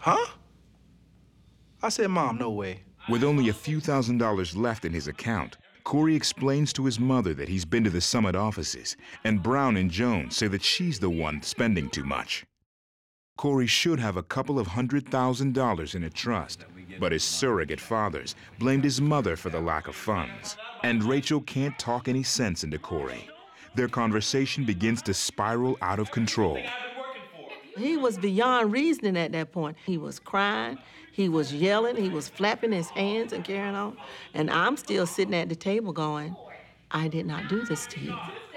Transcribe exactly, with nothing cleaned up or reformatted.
Huh? I said, Mom, no way. With only a few thousand dollars left in his account, Corey explains to his mother that he's been to the Summit offices, and Brown and Jones say that she's the one spending too much. Corey should have a couple of hundred thousand dollars in a trust, but his surrogate fathers blamed his mother for the lack of funds. And Rachel can't talk any sense into Corey. Their conversation begins to spiral out of control. He was beyond reasoning at that point. He was crying, he was yelling, he was flapping his hands and carrying on. And I'm still sitting at the table going, I did not do this to you.